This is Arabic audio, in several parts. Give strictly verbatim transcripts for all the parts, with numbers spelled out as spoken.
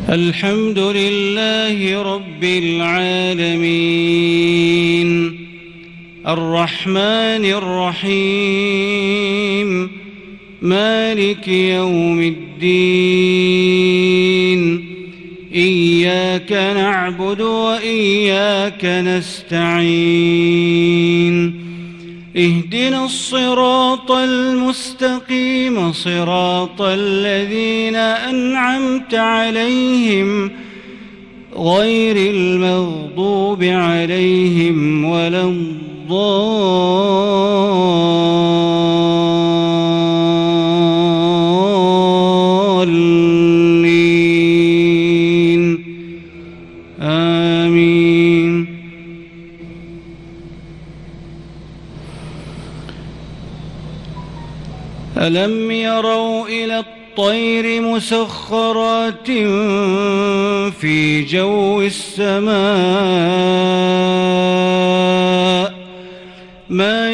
الحمد لله رب العالمين الرحمن الرحيم مالك يوم الدين إياك نعبد وإياك نستعين اهدنا الصراط المستقيم صراط الذين أنعمت عليهم غير المغضوب عليهم ولا الضالين آمين. ألم يروا إلى الطير مسخرات في جو السماء ما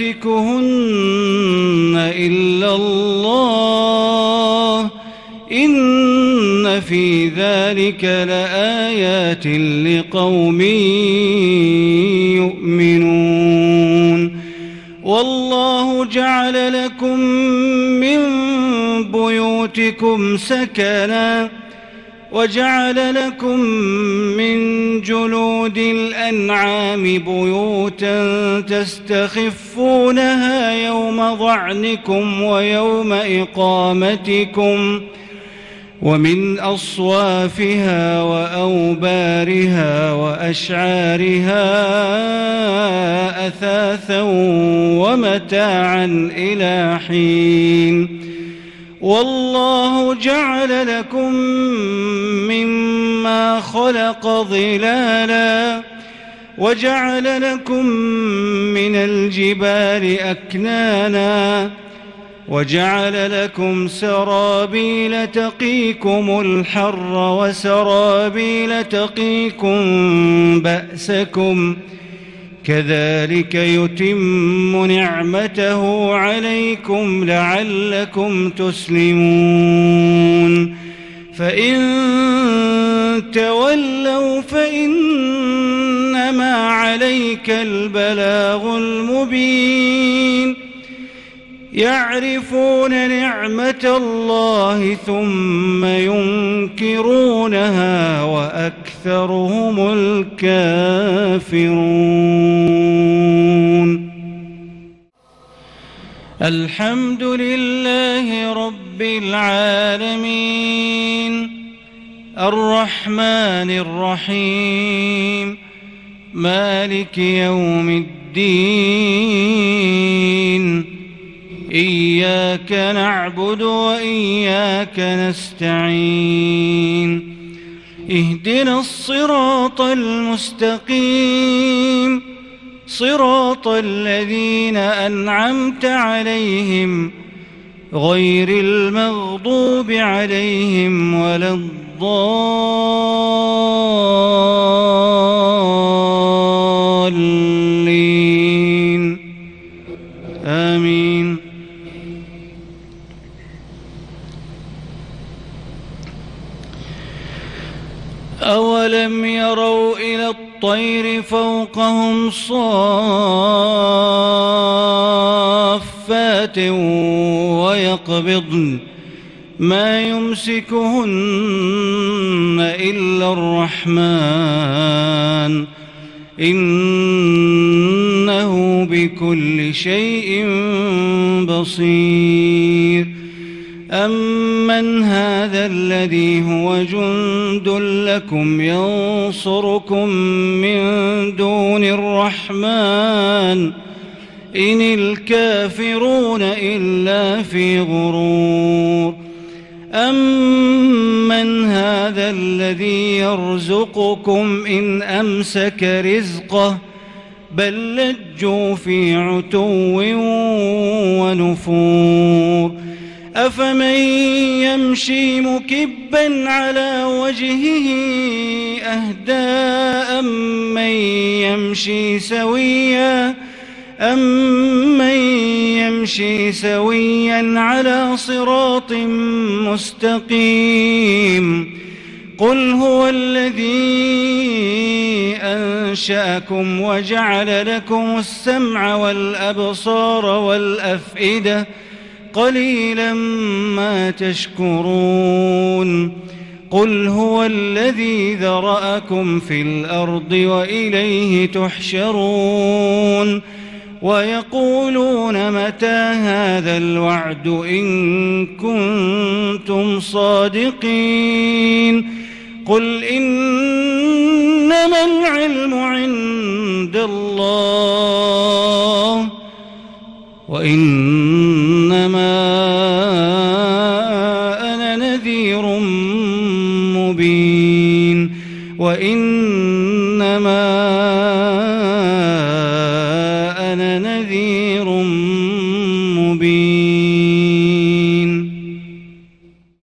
يمسكهن إلا الله إن في ذلك لآيات لقوم يؤمنون. والله جعل لكم من بيوتكم سكنا وجعل لكم من جلود الأنعام بيوتا تستخفونها يوم ظعنكم ويوم إقامتكم ومن أصوافها وأوبارها وأشعارها أثاثا ومتاعا إلى حين. والله جعل لكم مما خلق ظلالا وجعل لكم من الجبال أكنانا وجعل لكم سرابيل تقيكم الحر وسرابيل تقيكم بأسكم كذلك يتم نعمته عليكم لعلكم تسلمون. فإن تولوا فإنما عليك البلاغ المبين. يعرفون نعمة الله ثم ينكرونها وأكثرهم الكافرون. الحمد لله رب العالمين الرحمن الرحيم مالك يوم الدين إياك نعبد وإياك نستعين اهدنا الصراط المستقيم صراط الذين أنعمت عليهم غير المغضوب عليهم ولا الضالين آمين. أولم يروا إلى الطير فوقهم صافات ويقبضن ما يمسكهن إلا الرحمن إنه بكل شيء بصير. أمن هذا الذي هو جند لكم ينصركم من دون الرحمن إن الكافرون إلا في غرور. أمن هذا الذي يرزقكم إن أمسك رزقه بل لجوا في عتو ونفور. أفمن يمشي مكبا على وجهه أهدى أمن يمشي سويا أمن يمشي سويا على صراط مستقيم قل هو الذي أنشأكم وجعل لكم السمع والأبصار والأفئدة قليلا ما تشكرون قل هو الذي ذرأكم في الأرض وإليه تحشرون ويقولون متى هذا الوعد إن كنتم صادقين قل إنما العلم عند الله وإنما أنا نذير مبين وإن